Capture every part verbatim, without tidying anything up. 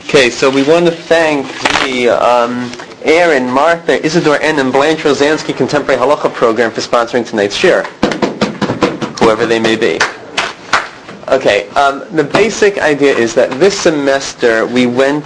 Okay, so we want to thank the um, Aaron, Martha, Isidore N. and Blanche Rosansky Contemporary Halacha Program for sponsoring tonight's shir, whoever they may be. Okay, um, the basic idea is that this semester we went,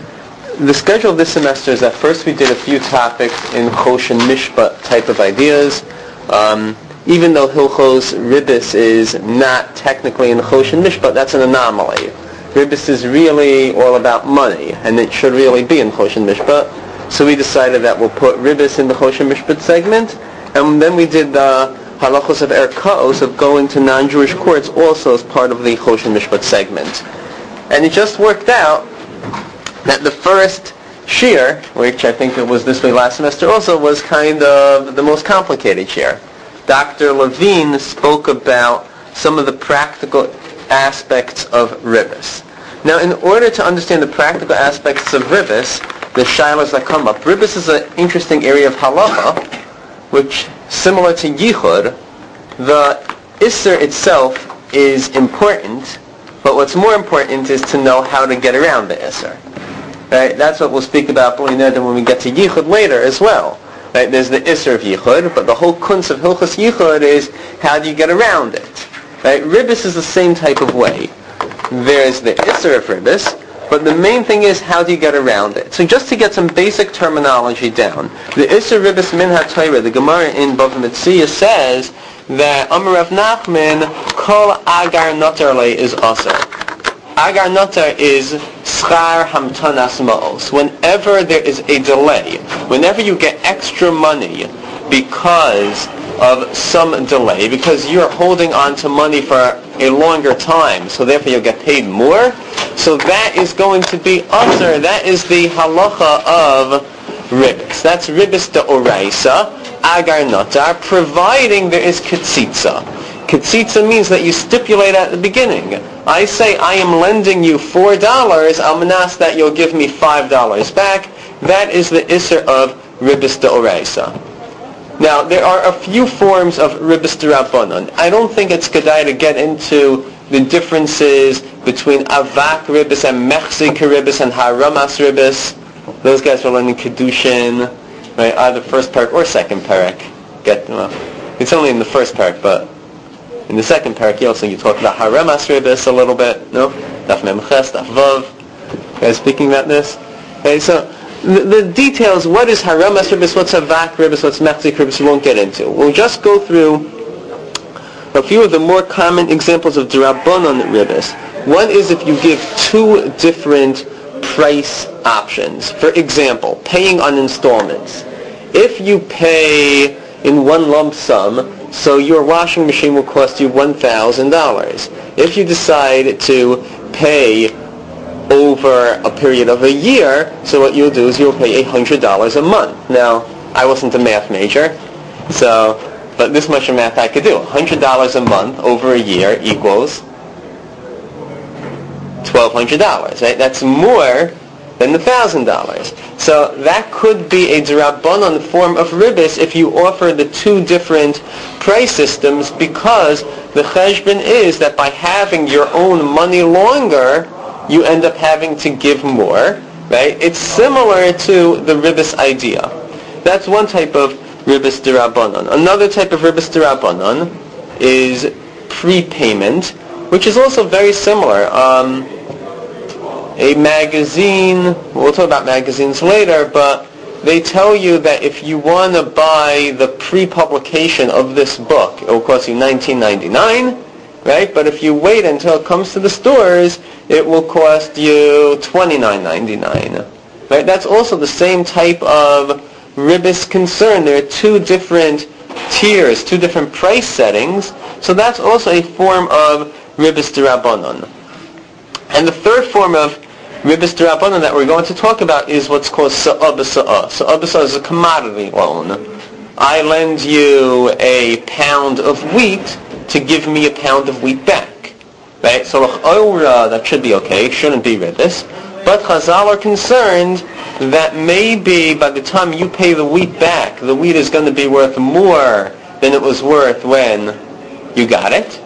the schedule of this semester is that first we did a few topics in Choshen Mishpat type of ideas. Um, even though Hilchos Ribbis is not technically in Choshen Mishpat, that's an anomaly. Ribbis is really all about money, and it should really be in Choshen Mishpat. So we decided that we'll put Ribbis in the Choshen Mishpat segment, and then we did the halachos of erkaos, of going to non-Jewish courts, also as part of the Choshen Mishpat segment. And it just worked out that the first shir, which I think it was this way last semester also, was kind of the most complicated shir. Doctor Levine spoke about some of the practical aspects of Ribbis. Now, in order to understand the practical aspects of Ribbis, the shilas that come up, Ribbis is an interesting area of halacha, which, similar to Yichud, the Isser itself is important, but what's more important is to know how to get around the Isser. Right? That's what we'll speak about when we get to Yichud later as well. Right? There's the Isser of Yichud, but the whole kunz of Hilchos Yichud is how do you get around it. Right? Ribbis is the same type of way. There's the Isser of Ribbis, but the main thing is how do you get around it. So just to get some basic terminology down, the Isser Ribbis Min HaTorah, the Gemara in Bava Metzia says that Amar Rav Nachman, Kol Agar Notar Le is Aser. Agar Notar is Schar Hamtanas Ma'os. Whenever there is a delay, whenever you get extra money because of some delay, because you're holding on to money for a longer time, so therefore you'll get paid more, so that is going to be Aser. That is the halacha of Ribbis. That's Ribbis de Oraisa, Agar Notar, providing there is Ketzitza. Ketzitza means that you stipulate at the beginning. I say I am lending you four dollars, I'll ask that you'll give me five dollars back. That is the Isser of Ribbis de Oraisa. Now, there are a few forms of Ribbis D'Rabbanan. I don't think it's kedai to get into the differences between Avak Ribbis and Mechzik Ribbis and Haramas Ribbis. Those guys were learning Kedushin, right? Either first parak or second parak. Get well, it's only in the first parak, but in the second parak, you also you talk about Haramas Ribbis a little bit. No, Daf Memches, Daf Vav. You guys speaking about this? Okay, so The, the details, what is Haramas Ribbis, what's Avak Ribbis, what's Mechzik Ribbis, we won't get into. We'll just go through a few of the more common examples of D'Rabbanan Ribbis. One is if you give two different price options. For example, paying on installments. If you pay in one lump sum, so your washing machine will cost you one thousand dollars. If you decide to pay over a period of a year, so what you'll do is you'll pay one hundred dollars a month. Now, I wasn't a math major, so, but this much of math I could do. one hundred dollars a month over a year equals twelve hundred dollars, right? That's more than the one thousand dollars. So that could be a D'Rabbanan form of Ribbis if you offer the two different price systems, because the cheshbon is that by having your own money longer, you end up having to give more, right? It's similar to the Ribbis idea. That's one type of Ribbis D'Rabbanan. Another type of Ribbis D'Rabbanan is prepayment, which is also very similar. Um, a magazine, we'll talk about magazines later, but they tell you that if you want to buy the pre-publication of this book, it will cost you nineteen ninety-nine, right? But if you wait until it comes to the stores, it will cost you twenty-nine ninety-nine. Right? That's also the same type of Ribbis concern. There are two different tiers, two different price settings. So that's also a form of Ribbis D'Rabbanan. And the third form of Ribbis D'Rabbanan that we're going to talk about is what's called Sa'ah B'Sa'ah. Sa'ah B'Sa'ah is a commodity loan. I lend you a pound of wheat to give me a pound of wheat back. Right? So l'ch'ora, that should be okay, shouldn't be Ribbis. But Chazal are concerned that maybe by the time you pay the wheat back, the wheat is going to be worth more than it was worth when you got it.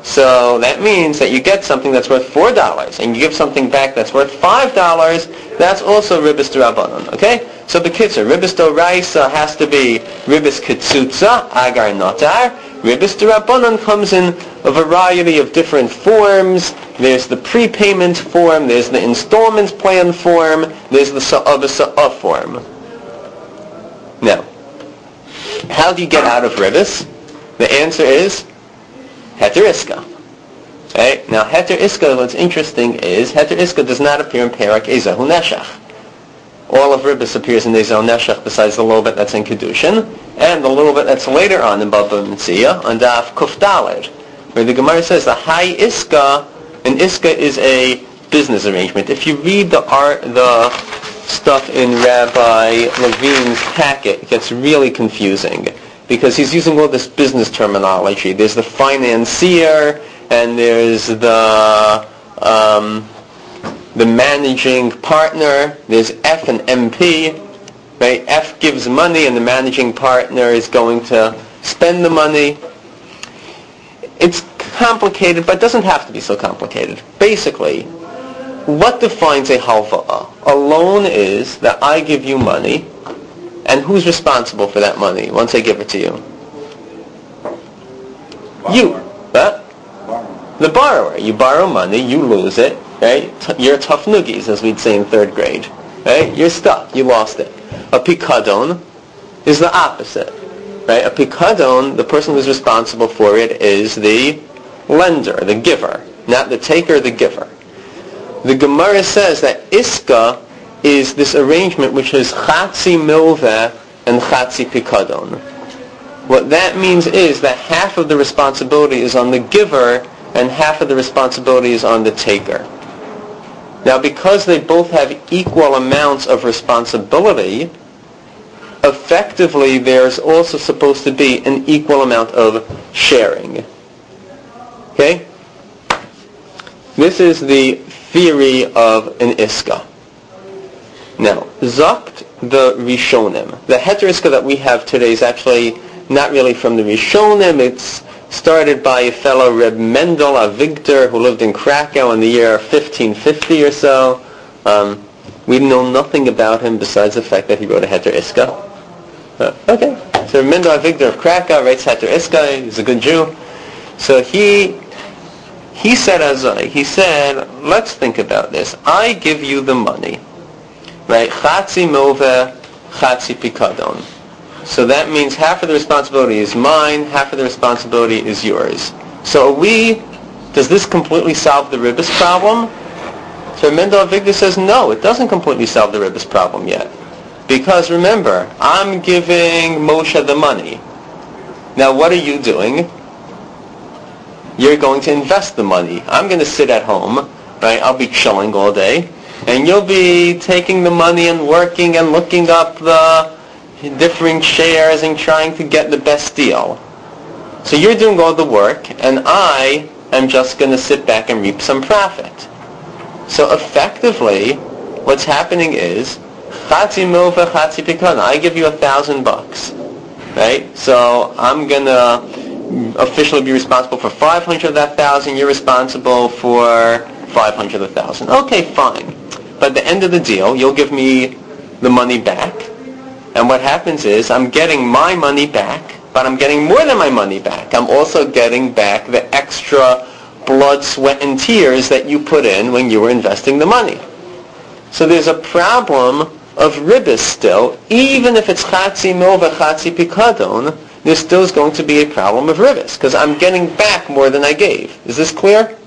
So that means that you get something that's worth four dollars, and you give something back that's worth five dollars. That's also ribis d'Rabbanan. Okay? So b'kitzur, ribis d'Oraisa has to be ribis kitzutza, agar notar. Ribis d'Rabbanan comes in a variety of different forms. There's the prepayment form, there's the installments plan form, there's the sa'ah b'sa'ah form. Now, how do you get out of ribis? The answer is heter iska. Right? Now, heter iska, what's interesting is heter iska does not appear in Perak Ezahu Neshach. All of ribis appears in Ezahu Neshach besides the little bit that's in Kedushin, and the little bit that's later on in Baba Metzia, on Daf Kuf Daled, where the Gemara says the high iska, and iska is a business arrangement. If you read the art, the stuff in Rabbi Levine's packet, it gets really confusing, because he's using all this business terminology. There's the financier, and there's the um, the managing partner. There's F and M P. Right? F gives money, and the managing partner is going to spend the money. It's complicated, but it doesn't have to be so complicated. Basically, what defines a halva'ah? A loan is that I give you money, and who's responsible for that money once I give it to you? You. Huh? The borrower. You borrow money, you lose it, right? You're tough noogies, as we'd say in third grade. Right? You're stuck. You lost it. A pikadon is the opposite. Right? A pikadon, the person who's responsible for it is the lender, the giver. Not the taker, the giver. The Gemara says that iska is this arrangement which is chatzi milveh and chatzi pikadon. What that means is that half of the responsibility is on the giver and half of the responsibility is on the taker. Now, because they both have equal amounts of responsibility, effectively there's also supposed to be an equal amount of sharing. Okay? This is the theory of an iska. Now, Zakt the Rishonim. The heter iska that we have today is actually not really from the Rishonim. It's started by a fellow Reb Mendel Avigdor who lived in Krakow in the year fifteen fifty or so. Um, we know nothing about him besides the fact that he wrote a heter iska. Uh, okay, so Reb Mendel Avigdor of Krakow writes heter iska. He's a good Jew. So he he said, Azai, he said, let's think about this. I give you the money, right? Chatzi milveh, chatzi pikadon. So that means half of the responsibility is mine, half of the responsibility is yours. So we, does this completely solve the ribis problem? So Mendel Avigdor says, no, it doesn't completely solve the ribis problem yet. Because remember, I'm giving Moshe the money. Now what are you doing? You're going to invest the money. I'm going to sit at home, right? I'll be chilling all day. And you'll be taking the money and working and looking up the different shares and trying to get the best deal. So you're doing all the work, and I am just going to sit back and reap some profit. So effectively, what's happening is, chatzi milveh, chatzi pikadon. I give you a thousand bucks, right? So I'm going to officially be responsible for five hundred of that thousand. You're responsible for five hundred of the thousand. Okay, fine. But at the end of the deal, you'll give me the money back. And what happens is, I'm getting my money back, but I'm getting more than my money back. I'm also getting back the extra blood, sweat, and tears that you put in when you were investing the money. So there's a problem of ribis still. Even if it's chatzi milveh, chatzi pikadon, there still is going to be a problem of ribis, because I'm getting back more than I gave. Is this clear?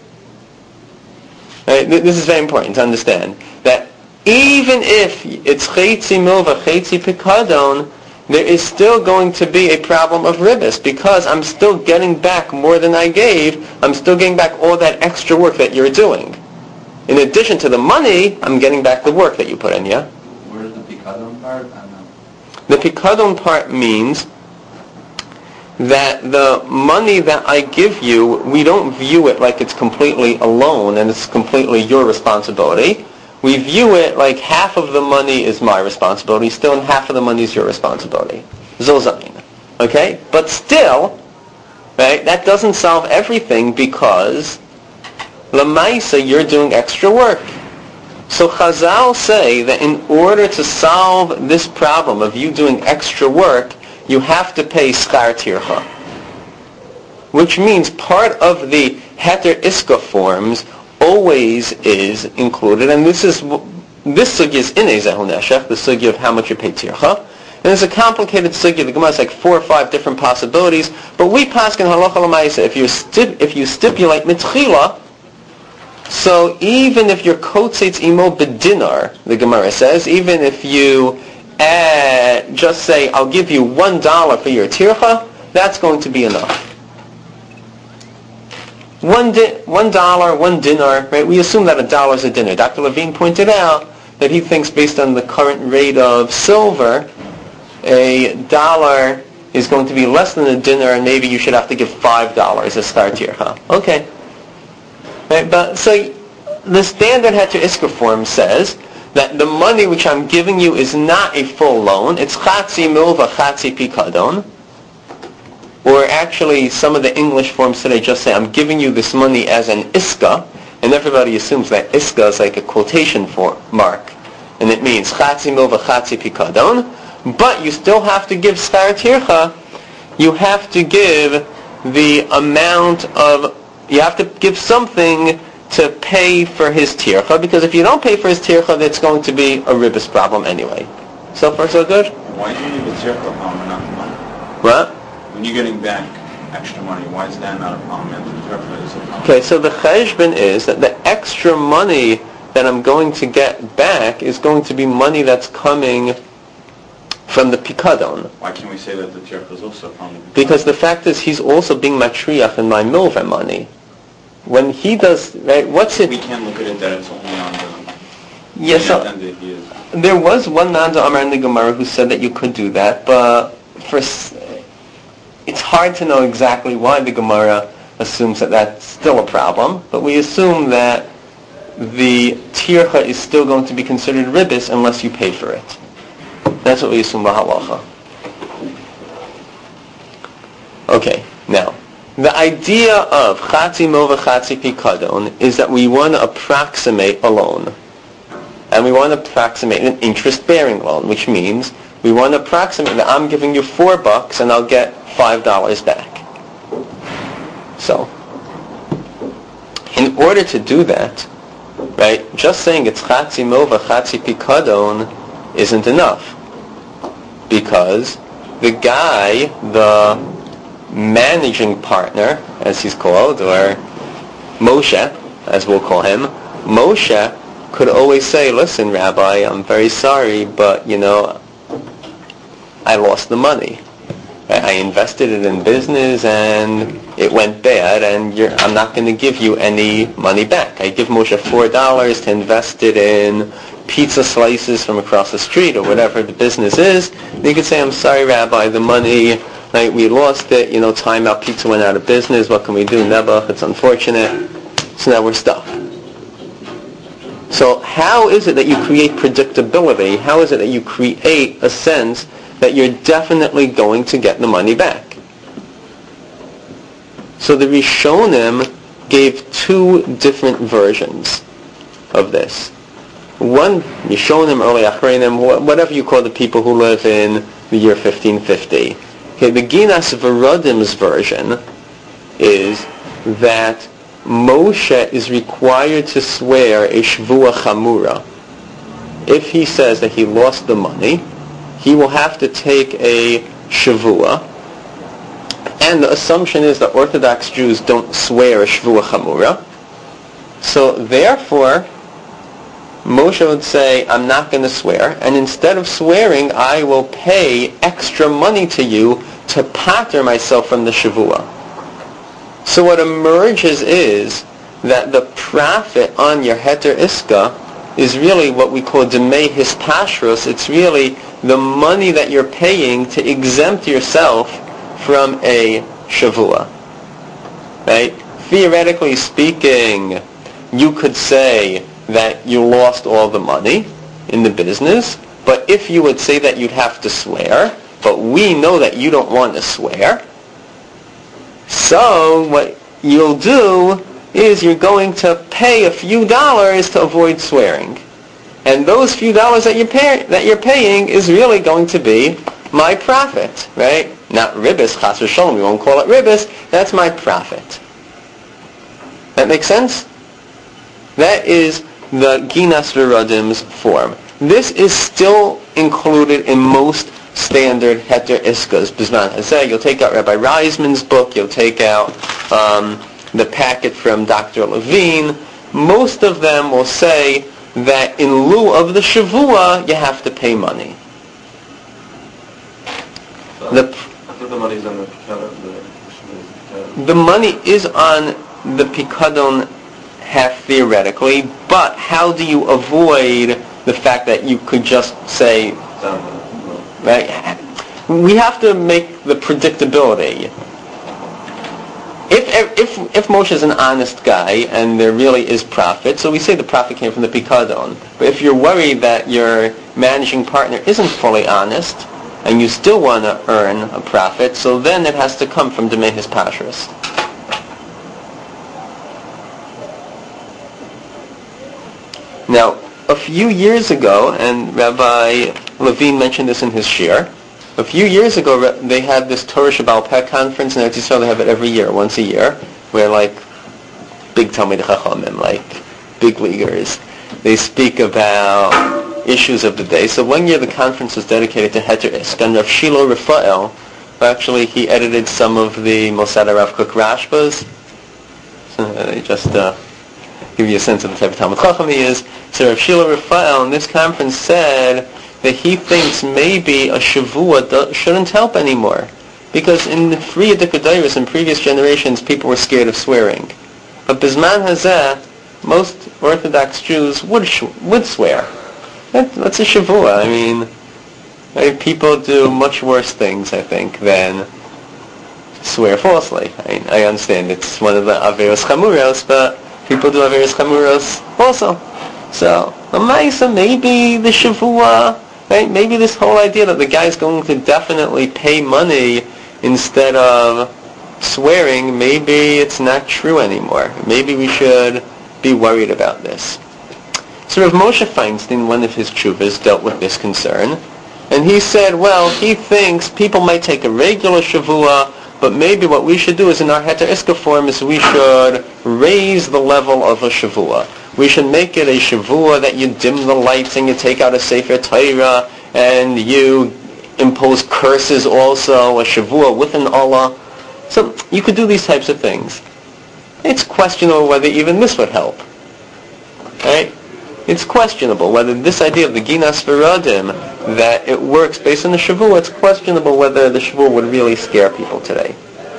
Right? This is very important to understand. That even if it's chetzi milveh, chetzi pikadon, there is still going to be a problem of ribis, because I'm still getting back more than I gave. I'm still getting back all that extra work that you're doing. In addition to the money, I'm getting back the work that you put in, yeah? Where's the pikadon part? I don't know. The pikadon part means that the money that I give you, we don't view it like it's completely alone and it's completely your responsibility. We view it like half of the money is my responsibility still, and half of the money is your responsibility. Zozain. Okay? But still, Right? That doesn't solve everything because Lamaisa, you're doing extra work. So Chazal say that in order to solve this problem of you doing extra work, you have to pay schar tircha. Which means part of the heter iska forms always is included, and this is this sugya is in Ezehu Neshech, the sugya of how much you pay tircha. And it's a complicated sugya. The Gemara has like four or five different possibilities. But we paskin halacha l'maisa. If you stip, if you stipulate mitchila, so even if your kotzetz imo bedinar, the Gemara says, even if you uh, just say, I'll give you one dollar for your tircha, that's going to be enough. One di- one dollar, one dinar, right? We assume that a dollar is a dinar. Doctor Levine pointed out that he thinks based on the current rate of silver, a dollar is going to be less than a dinar, and maybe you should have to give five dollars as schar tircha. Okay. Right, but so the standard heter iska form says that the money which I'm giving you is not a full loan. It's chatzi milva, chatzi pikadon. Or actually, some of the English forms today just say, I'm giving you this money as an iska, and everybody assumes that iska is like a quotation for mark, and it means chatzi milva, chatzi pikadon. But you still have to give schar tircha. You have to give the amount of, you have to give something to pay for his tircha, because if you don't pay for his tircha, that's going to be a ribbis problem anyway. So far, so good? Why do you need the tircha problem and not the money? What? When you're getting back extra money, why is that not a problem and the tircha is a problem? Okay, so the cheshbon is that the extra money that I'm going to get back is going to be money that's coming from the pikadon. Why can't we say that the tircha is also from the pikadon? Because the fact is he's also being matriach in my milva money. When he does, right, what's it? We can't look at it that it's only on the... Yes, so, there was one Nanda Amar in the Gemara who said that you could do that, but for, it's hard to know exactly why the Gemara assumes that that's still a problem, but we assume that the tircha is still going to be considered ribbis unless you pay for it. That's what we assume bahalacha. Okay, now, the idea of chatzi mova chatzi pikadon is that we want to approximate a loan. And we want to approximate an interest-bearing loan, which means we want to approximate that I'm giving you four bucks and I'll get five dollars back. So, in order to do that, right, just saying it's chatzi mova chatzi pikadon isn't enough. Because the guy, the managing partner, as he's called, or Moshe, as we'll call him, Moshe could always say, listen, Rabbi, I'm very sorry, but, you know, I lost the money. I invested it in business and it went bad, and you're, I'm not going to give you any money back. I give Moshe four dollars to invest it in pizza slices from across the street or whatever the business is. And you could say, I'm sorry, Rabbi, the money, like, we lost it, you know, Time Out Pizza went out of business, what can we do? Nebuch, it's unfortunate. So now we're stuck. So how is it that you create predictability? How is it that you create a sense that you're definitely going to get the money back? So the Rishonim gave two different versions of this. One, Rishonim, early Achreinim, whatever you call the people who live in the year fifteen fifty. Okay, the Ginas Varodim's version is that Moshe is required to swear a shvua chamura. If he says that he lost the money, he will have to take a shavua. And the assumption is that Orthodox Jews don't swear a shvua chamura. So therefore, Moshe would say, I'm not going to swear, and instead of swearing, I will pay extra money to you to pater myself from the shavua. So what emerges is that the profit on your heter iska is really what we call demei hispashros. It's really the money that you're paying to exempt yourself from a shavua. Right? Theoretically speaking, you could say that you lost all the money in the business, but if you would say that you'd have to swear, but we know that you don't want to swear, So what you'll do is you're going to pay a few dollars to avoid swearing. And those few dollars that you're, pay, that you're paying is really going to be my profit, right? Not ribis, chas v'sholom, we won't call it ribis, that's my profit. That makes sense? That is the Ginas V'Rodim's form. This is still included in most standard Heter Iskas. Bizman Hazeh, you'll take out Rabbi Reisman's book, you'll take out um, the packet from Doctor Levine. Most of them will say that in lieu of the Shavua, you have to pay money. So The, I think the money's on the Pikadon. The, the money is on the Pikadon half theoretically, but how do you avoid the fact that you could just say, right? We have to make the predictability. If if if Moshe is an honest guy and there really is profit, so we say the profit came from the Pikadon. But if you're worried that your managing partner isn't fully honest and you still want to earn a profit, so then it has to come from Demei Hispashris. Now, a few years ago, and Rabbi Levine mentioned this in his shir, a few years ago they had this Torah Shabbal Peh conference in Eretz Yisrael. They have it every year, once a year, where like big Talmidei Chachamim, like big leaguers, they speak about issues of the day. So one year the conference was dedicated to Heter Isk, and Rav Shiloh Raphael, actually he edited some of the Mosad Rav Kook Rashbas, uh, just uh, give you a sense of the type of Talmud Chacham he is. So Rav Shiloh Raphael in this conference said that he thinks maybe a Shavua do- shouldn't help anymore. Because in the Friya Dikadairis in previous generations, people were scared of swearing. But Bizman Hazeh, most Orthodox Jews would sh- would swear. That, that's a Shavua. I mean, right, people do much worse things, I think, than swear falsely. I mean, I understand it's one of the Averos Chamuros, but people do Averos Chamuros also. So, Lamaisa, maybe the Shavua, right? Maybe this whole idea that the guy's going to definitely pay money instead of swearing, maybe it's not true anymore. Maybe we should be worried about this. So Rav Moshe Feinstein, one of his tshuvas, dealt with this concern. And he said, well, he thinks people might take a regular Shavua, but maybe what we should do is in our Heter Iska form is we should raise the level of a Shavua. We should make it a Shavua that you dim the lights and you take out a Sefer Torah and you impose curses also, a Shavua with an Allah. So you could do these types of things. It's questionable whether even this would help. Right? It's questionable whether this idea of the Ginas V'Rodim, that it works based on the Shavua, it's questionable whether the Shavua would really scare people today.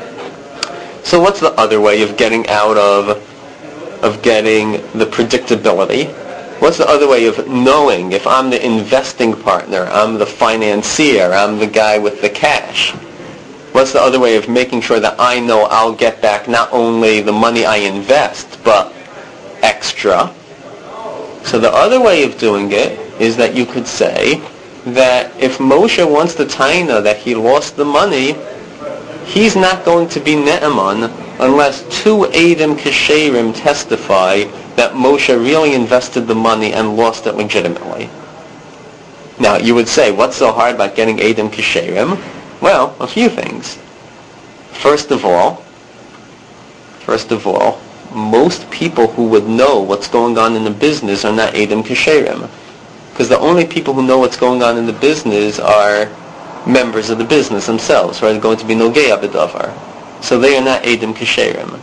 So what's the other way of getting out of of getting the predictability? What's the other way of knowing if I'm the investing partner, I'm the financier, I'm the guy with the cash? What's the other way of making sure that I know I'll get back not only the money I invest, but extra? So the other way of doing it is that you could say that if Moshe wants the taina that he lost the money, he's not going to be ne'eman unless two Eidim Kesherim testify that Moshe really invested the money and lost it legitimately. Now, you would say, what's so hard about getting Eidim Kesherim? Well, a few things. First of all, first of all, most people who would know what's going on in the business are not Eidim Kesherim. Because the only people who know what's going on in the business are members of the business themselves, who are going to be Nogei B'davar. So they are not Eidim Kesherim.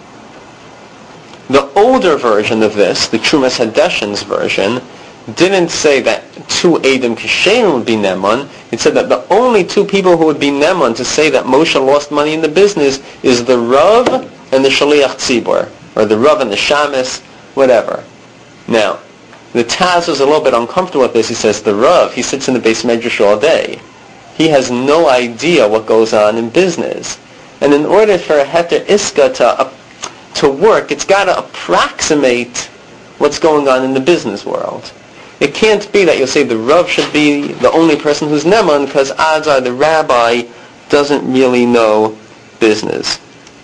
The older version of this, the Trumas Hadeshin's version, didn't say that two Eidim Kesherim would be Neman. It said that the only two people who would be Neman to say that Moshe lost money in the business is the Rav and the Shaliach Tzibor, or the Rav and the Shamus, whatever. Now, the Taz was a little bit uncomfortable with this. He says, the Rav, he sits in the Beis Medrash all day. He has no idea what goes on in business. And in order for a Heter Iska to, uh, to work, it's got to approximate what's going on in the business world. It can't be that you'll say the Rav should be the only person who's Neman, because odds are the rabbi doesn't really know business.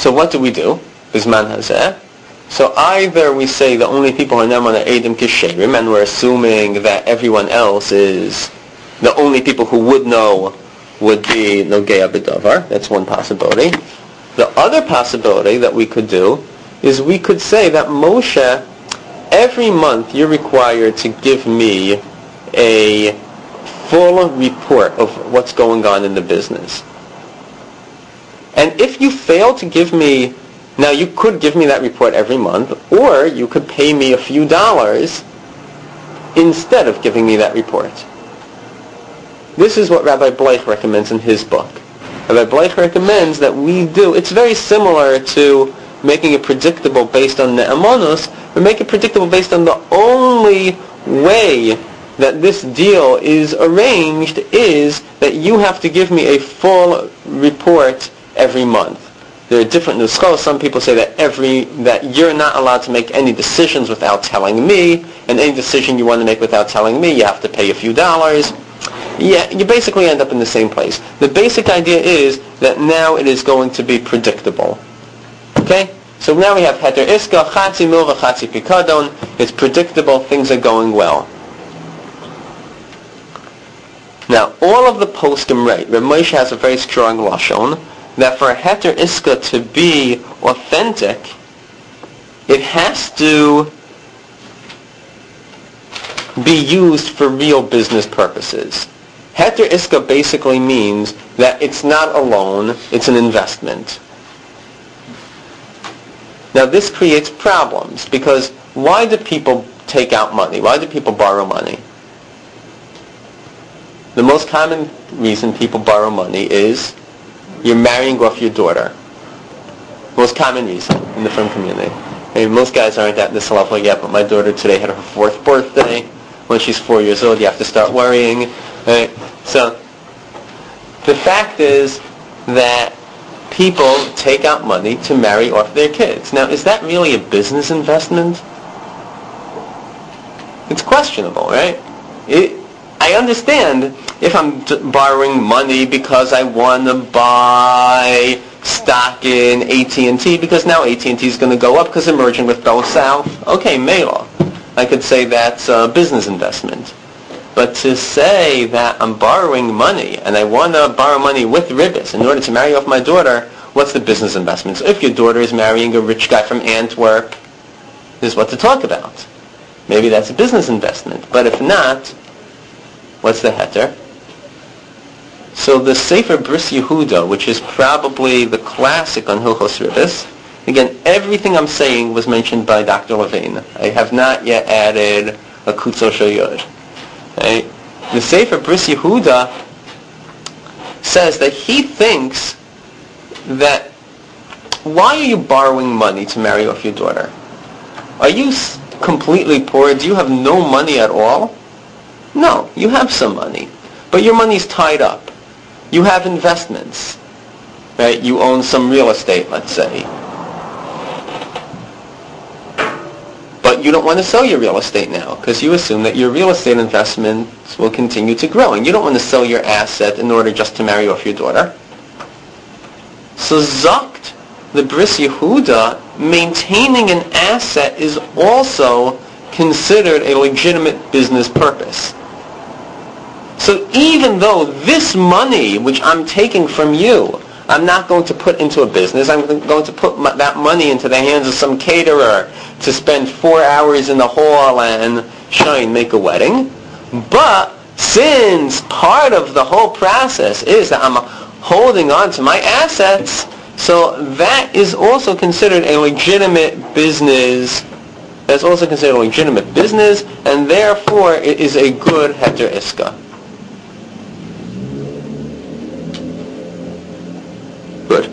So what do we do? Bizman hazeh. So either we say the only people who are Ne'eman are Eidim Kisherim, and we're assuming that everyone else is, the only people who would know would be Nogea B'Davar. That's one possibility. The other possibility that we could do is we could say that Moshe, every month you're required to give me a full report of what's going on in the business. And if you fail to give me, now you could give me that report every month, or you could pay me a few dollars instead of giving me that report. This is what Rabbi Bleich recommends in his book. Rabbi Bleich recommends that we do, it's very similar to making it predictable based on ne'emanus, but make it predictable based on the only way that this deal is arranged is that you have to give me a full report every month. There are different nuschos. Some people say that every that you're not allowed to make any decisions without telling me, and any decision you want to make without telling me, you have to pay a few dollars. Yeah, you basically end up in the same place. The basic idea is that now it is going to be predictable. Okay? So now we have heter iska, chatzi milva, chatzi pikadon. It's predictable, things are going well. Now, all of the poskim rate, Reb Moshe has a very strong lashon, that for a heter iska to be authentic, it has to be used for real business purposes. Heter iska basically means that it's not a loan, it's an investment. Now this creates problems, because why do people take out money? Why do people borrow money? The most common reason people borrow money is you're marrying off your daughter. Most common reason in the frum community. I mean, most guys aren't at this level yet, but my daughter today had her fourth birthday. When she's four years old, you have to start worrying. Right? So the fact is that people take out money to marry off their kids. Now, is that really a business investment? It's questionable, right? It, I understand if I'm d- borrowing money because I want to buy stock in A T and T because now A T and T is going to go up because they're merging with Bell South. Okay, Mela. I could say that's a business investment. But to say that I'm borrowing money and I want to borrow money with ribbis in order to marry off my daughter, what's the business investment? So if your daughter is marrying a rich guy from Antwerp, this is what to talk about. Maybe that's a business investment. But if not, what's the heter? So the Sefer Bris Yehuda, which is probably the classic on Hilchos Ribbis, again, everything I'm saying was mentioned by Doctor Levine. I have not yet added a Kutzo Shoyod. Right? The Sefer Bris Yehuda says that he thinks that why are you borrowing money to marry off your daughter? Are you completely poor? Do you have no money at all? No, you have some money, but your money's tied up. You have investments, right? You own some real estate, let's say. But you don't want to sell your real estate now because you assume that your real estate investments will continue to grow, and you don't want to sell your asset in order just to marry off your daughter. So Zakt, the Bris Yehuda, maintaining an asset is also considered a legitimate business purpose. So even though this money, which I'm taking from you, I'm not going to put into a business, I'm going to put my, that money into the hands of some caterer to spend four hours in the hall and shine, make a wedding. But since part of the whole process is that I'm holding on to my assets, so that is also considered a legitimate business. That's also considered a legitimate business, and therefore it is a good heter iska. Good.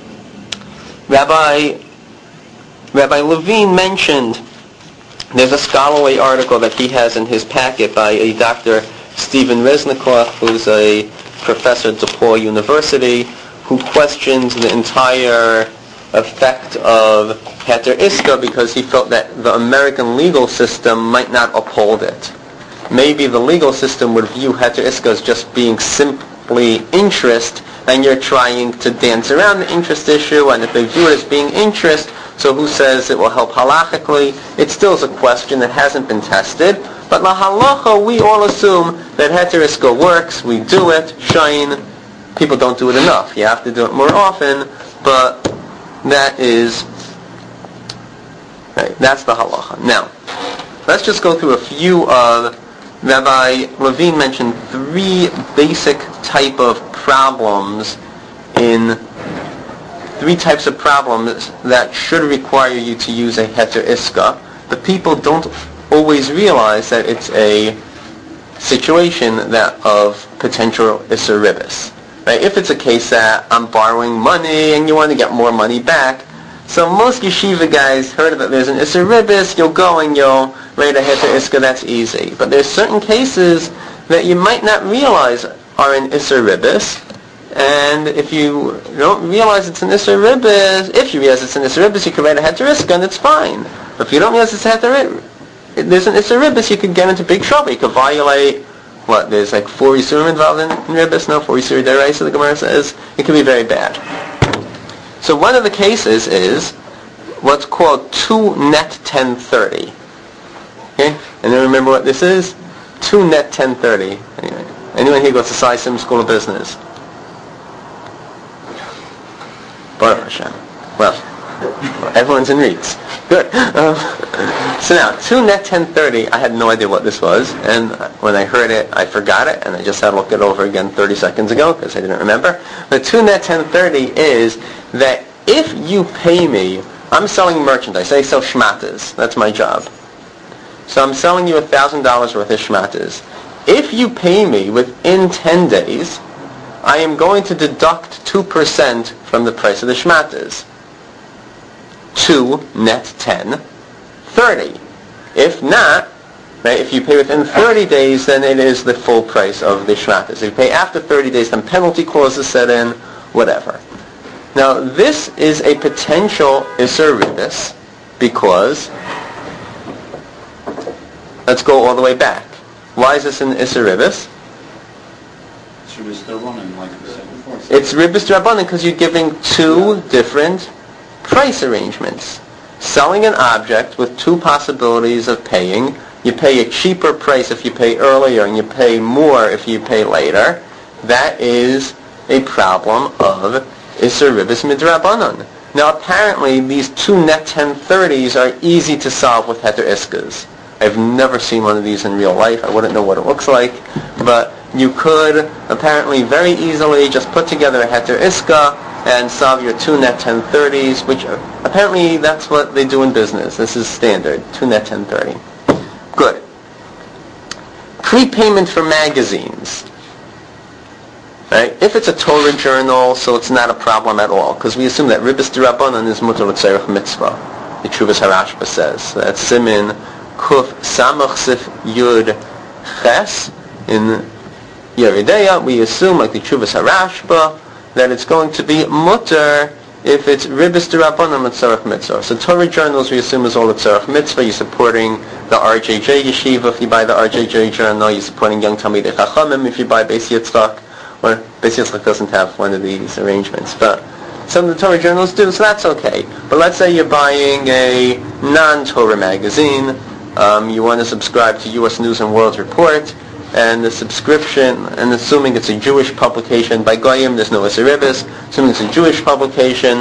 Rabbi Rabbi Levine mentioned there's a scholarly article that he has in his packet by a Doctor Stephen Resnikoff, who's a professor at DePaul University, who questions the entire effect of heter iska because he felt that the American legal system might not uphold it. Maybe the legal system would view heter iska as just being simply interest and you're trying to dance around the interest issue, and if they view it as being interest, so who says it will help halachically? It still is a question that hasn't been tested. But la halacha, we all assume that heter iska works. We do it, shine. People don't do it enough. You have to do it more often, but that is, right, that's the halacha. Now, let's just go through a few of, Rabbi Levine mentioned three basic type of problems in Three types of problems that should require you to use a heter iska, but people don't always realize that it's a situation that of potential isser ribis. Right? If it's a case that I'm borrowing money and you want to get more money back, so most yeshiva guys heard that there's an isser ribis, you'll go and you'll write a heter iska, that's easy. But there's certain cases that you might not realize are an isser ribis. And if you don't realize it's an isser ribis, if you realize it's an isser ribis, you can write a heter iska and it's fine. But if you don't realize it's a heter, there's an isser ribis, you could get into big trouble. You could violate, what, there's like four isurim involved in, in ribis? No, four isur deraisa, the Gemara says. It can be very bad. So one of the cases is what's called two net ten thirty. Okay? And then remember what this is? two net ten thirty. Anyway, anyone here goes to Sai Sim School of Business? Baruch Hashem. Well, everyone's in reads. Good. Um, so now, two net ten thirty, I had no idea what this was, and when I heard it, I forgot it, and I just had to look it over again thirty seconds ago, because I didn't remember. But two net ten thirty is that if you pay me, I'm selling merchandise, I sell shmatas, that's my job. So I'm selling you one thousand dollars worth of shmatas. If you pay me within ten days, I am going to deduct two percent from the price of the shmatas. two net ten thirty. If not, right, if you pay within thirty days, then it is the full price of the shmatas. If you pay after thirty days, then penalty clauses set in, whatever. Now, this is a potential isser ribis because, let's go all the way back. Why is this an isser ribis? It's ribis d'Rabbanan, like we said before. It's ribis d'Rabbanan because you're giving two different price arrangements. Selling an object with two possibilities of paying. You pay a cheaper price if you pay earlier and you pay more if you pay later. That is a problem of isser ribis midrabanan. Now apparently these two net ten thirties are easy to solve with heter iskas. I've never seen one of these in real life. I wouldn't know what it looks like. But you could apparently very easily just put together a heter iska and solve your two net ten thirties, which apparently that's what they do in business. This is standard, two net ten thirty. Good. Prepayment for magazines. Right? If it's a Torah journal, so it's not a problem at all, because we assume that ribis d'Rabbanan is mutar l'tzarech mitzvah. The Tshuvas HaRashba says. That's Simin Kuf Samach Sif Yud Ches in Yeridea. We assume, like the Tshuvas HaRashba, that it's going to be mutar if it's ribis d'Rabbanan l'tzarech mitzvah. So Torah journals we assume is all l'tzarech mitzvah. You're supporting the R J J yeshiva if you buy the R J J journal. You're supporting Young Talmidei Chachamim if you buy Beis Yitzchak. Or Beis Yitzchak doesn't have one of these arrangements, but some of the Torah journals do, so that's okay. But let's say you're buying a non-Torah magazine. Um, you want to subscribe to U S News and World Report, and the subscription, and assuming it's a Jewish publication by Goyim, there's no isser ribis, assuming it's a Jewish publication,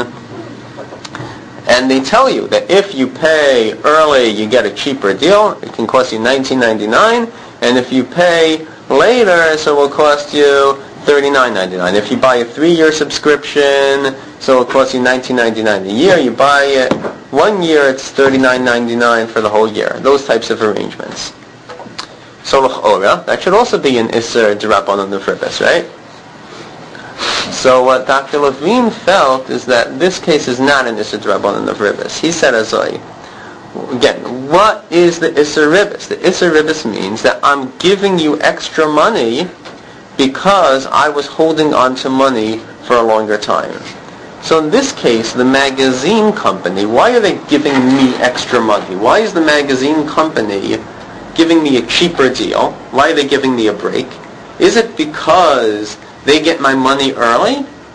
and they tell you that if you pay early, you get a cheaper deal. It can cost you nineteen ninety-nine, and if you pay later, so it will cost you thirty-nine ninety-nine. If you buy a three-year subscription, so it costs you nineteen ninety-nine a year. You buy it one year, it's thirty-nine ninety-nine for the whole year. Those types of arrangements. So l'chora, that should also be an isser d'Rabbanan of ribis, right? So what Doctor Levine felt is that this case is not an isser d'Rabbanan of ribis. He said azoi. Again, what is the isser ribis? The isser ribis means that I'm giving you extra money because I was holding on to money for a longer time. So in this case, the magazine company, why are they giving me extra money? Why is the magazine company giving me a cheaper deal? Why are they giving me a break? Is it because they get my money early?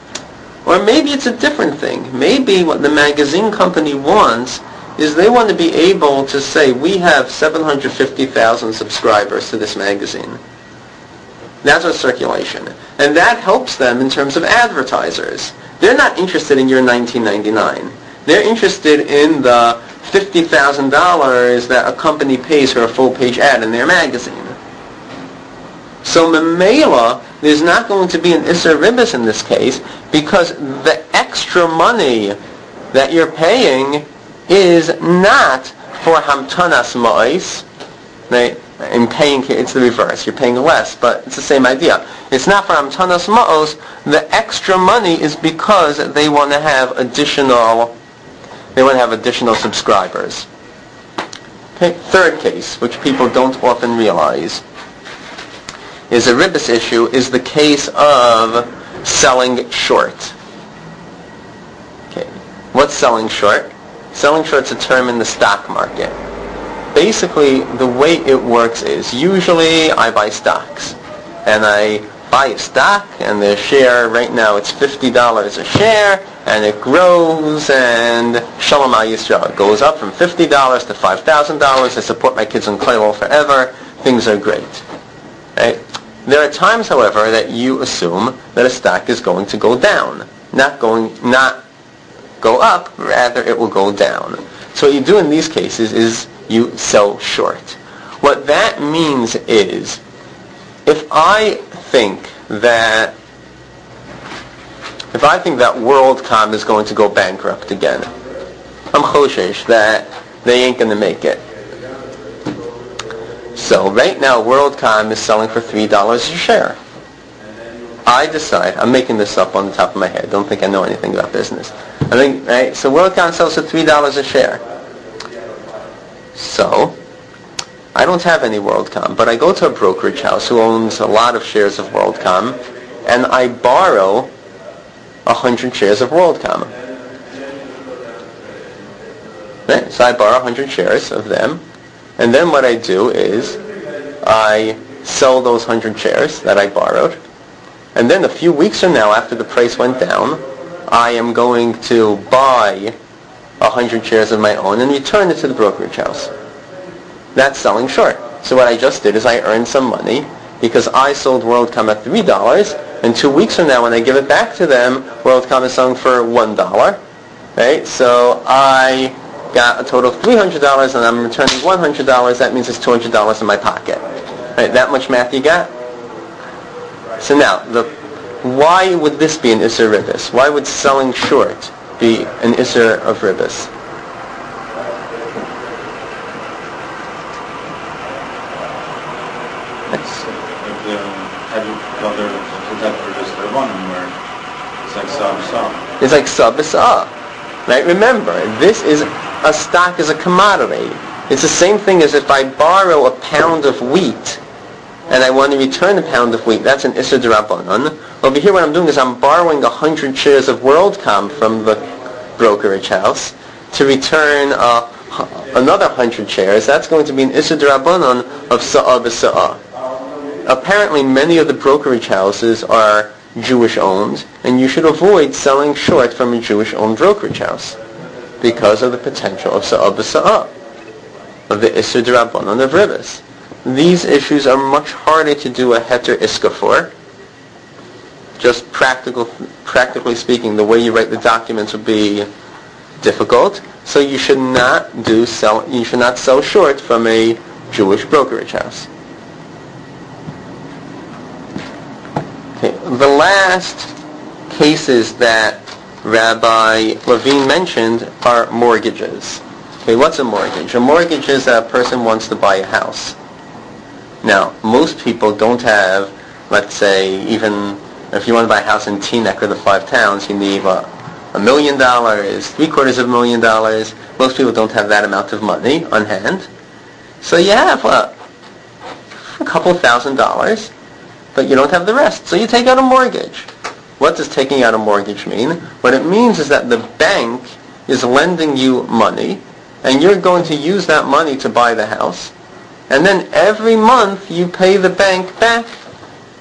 Or maybe it's a different thing. Maybe what the magazine company wants is they want to be able to say, we have seven hundred fifty thousand subscribers to this magazine. That's what circulation. And that helps them in terms of advertisers. They're not interested in your nineteen ninety-nine. They're interested in the fifty thousand dollars that a company pays for a full-page ad in their magazine. So Memela, there's not going to be an Isser Ribis in this case because the extra money that you're paying is not for Hamtanas Ma'is. Right? In paying, it's the reverse. You're paying less, but it's the same idea. It's not for Hamtanas Ma'os. The extra money is because they want to have additional, they want to have additional subscribers. Okay. Third case, which people don't often realize, is a Ribis issue, is the case of selling short. Okay. What's selling short? Selling short's a term in the stock market. Basically, the way it works is, usually I buy stocks. And I buy a stock, and the share, right now it's fifty dollars a share, and it grows, and Shalom Al Yisrael. It goes up from fifty dollars to five thousand dollars. I support my kids in Kollel forever. Things are great. Right? There are times, however, that you assume that a stock is going to go down. Not going, not go up, rather it will go down. So what you do in these cases is you sell short. What that means is, if I think that if I think that WorldCom is going to go bankrupt again, I'm choshesh that they ain't going to make it. So right now WorldCom is selling for three dollars a share. I decide, I'm making this up on the top of my head, don't think I know anything about business. I think, right, so WorldCom sells for three dollars a share. So, I don't have any WorldCom, but I go to a brokerage house who owns a lot of shares of WorldCom, and I borrow one hundred shares of WorldCom. Right? So I borrow one hundred shares of them, and then what I do is I sell those one hundred shares that I borrowed, and then a few weeks from now, after the price went down, I am going to buy one hundred shares of my own and return it to the brokerage house. That's selling short. So what I just did is I earned some money because I sold WorldCom at three dollars, and two weeks from now when I give it back to them, WorldCom is selling for one dollar. Right? So I got a total of three hundred dollars and I'm returning one hundred dollars. That means it's two hundred dollars in my pocket. Right? That much math you got? So now, the, why would this be an Isser Ribis? Why would selling short be an Isser of Ribis? It's like sub b'sa'ah. Right? Remember, this is a stock is a commodity. It's the same thing as if I borrow a pound of wheat and I want to return a pound of wheat. That's an Isser D'Rabbanan. Over here what I'm doing is I'm borrowing one hundred shares of WorldCom from the brokerage house to return uh, another one hundred shares. That's going to be an Isser D'Rabbanan of Sa'ah b'Sa'ah. Apparently many of the brokerage houses are Jewish-owned, and you should avoid selling short from a Jewish-owned brokerage house because of the potential of Sa'ah b'Sa'ah, of the Isser D'Rabbanan of Ribis. These issues are much harder to do a Heter Iska for. Just practical, practically speaking, the way you write the documents would be difficult, so you should not do sell, you should not sell short from a Jewish brokerage house. Okay. The last cases that Rabbi Levine mentioned are mortgages. Okay, what's a mortgage? A mortgage is that a person wants to buy a house. Now, most people don't have, let's say, even if you want to buy a house in Teaneck or the Five Towns, you need what, a million dollars, three quarters of a million dollars. Most people don't have that amount of money on hand. So you have what, a couple thousand dollars, but you don't have the rest. So you take out a mortgage. What does taking out a mortgage mean? What it means is that the bank is lending you money, and you're going to use that money to buy the house. And then every month you pay the bank back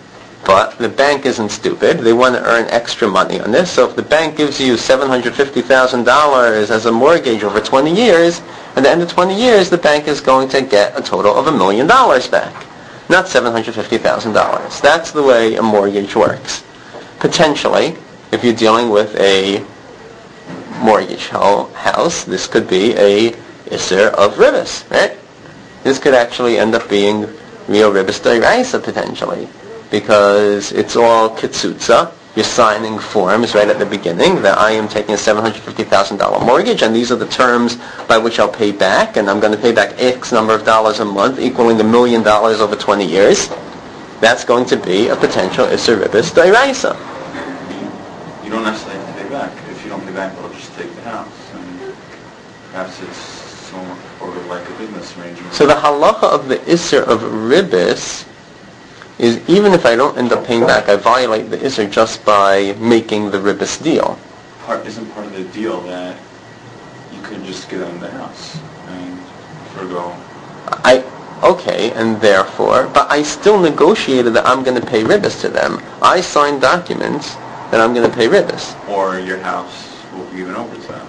But the bank isn't stupid. They want to earn extra money on this. So if the bank gives you seven hundred fifty thousand dollars as a mortgage over twenty years, at the end of twenty years, the bank is going to get a total of a million dollars back, not seven hundred fifty thousand dollars. That's the way a mortgage works. Potentially, if you're dealing with a mortgage house, this could be a Isser of Ribis, right? This could actually end up being real Ribis D'Oraisa potentially, because it's all Kitsutza. You're signing forms right at the beginning that I am taking a seven hundred fifty thousand dollars mortgage, and these are the terms by which I'll pay back, and I'm going to pay back X number of dollars a month, equaling a million dollars over twenty years. That's going to be a potential Isser Ribis D'Oraisa. You don't necessarily have to pay back. If you don't pay back, they'll just take the house. And perhaps it's somewhat sort of like a business arrangement. So the halacha of the Isser of Ribis is even if I don't end up paying back, I violate the Isser just by making the Ribis deal. Part isn't part of the deal that you could just give them the house and forgo. I okay, and therefore, but I still negotiated that I'm going to pay Ribis to them. I signed documents that I'm going to pay Ribis. Or your house will be given over to them.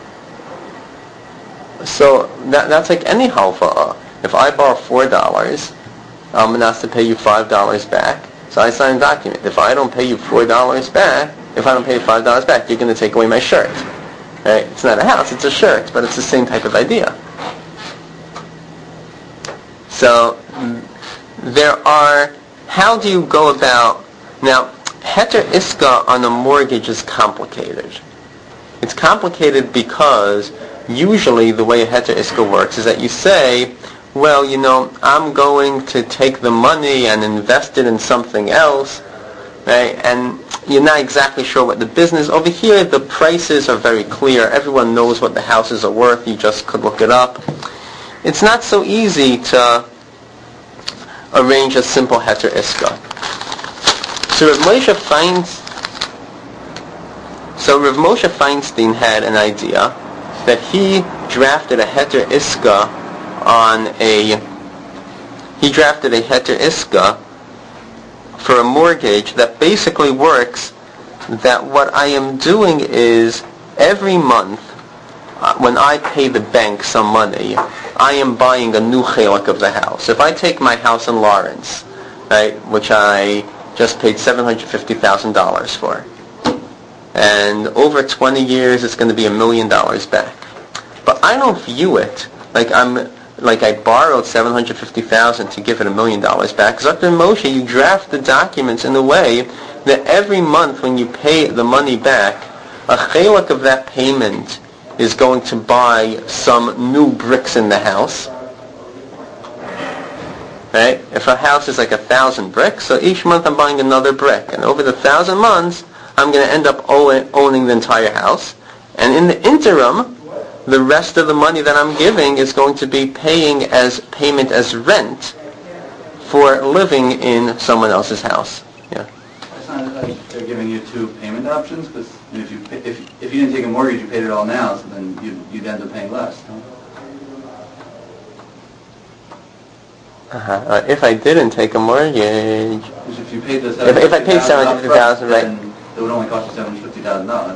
So that that's like any halfa. If I borrow four dollars, I'm going to have to pay you five dollars back. So I sign a document. If I don't pay you four dollars back, if I don't pay you five dollars back, you're going to take away my shirt. Right? It's not a house, it's a shirt, but it's the same type of idea. So there are, how do you go about, now, Heter Iska on a mortgage is complicated. It's complicated because usually the way a Heter Iska works is that you say, well, you know, I'm going to take the money and invest it in something else, right? And you're not exactly sure what the business. Over here, the prices are very clear. Everyone knows what the houses are worth. You just could look it up. It's not so easy to arrange a simple Heter Iska. So Rav Moshe finds, so Rav Moshe Feinstein had an idea that he drafted a Heter Iska on a, he drafted a Heter Iska for a mortgage that basically works that what I am doing is every month uh, when I pay the bank some money, I am buying a new chelik of the house. If I take my house in Lawrence, right, which I just paid seven hundred fifty thousand dollars for, and over twenty years it's going to be a million dollars back. But I don't view it like I'm like I borrowed seven hundred fifty thousand dollars to give it a million dollars back. Because under Moshe, you draft the documents in a way that every month when you pay the money back, a chelik of that payment is going to buy some new bricks in the house. Right? If a house is like a thousand bricks, so each month I'm buying another brick. And over the thousand months, I'm going to end up own, owning the entire house. And in the interim, the rest of the money that I'm giving is going to be paying as payment as rent for living in someone else's house. Yeah. It's not like they're giving you two payment options, because if you pay, if if you didn't take a mortgage, you paid it all now, so then you'd, you'd end up paying less. No? Uh-huh. Uh, if I didn't take a mortgage, Because if you paid the if, if I paid seven hundred fifty thousand dollars, right? then it would only cost you seven hundred fifty thousand dollars.